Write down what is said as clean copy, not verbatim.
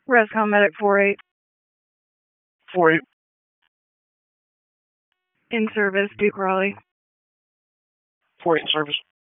Rescom Medic 48. 48. In service, Duke Raleigh. 48 in service.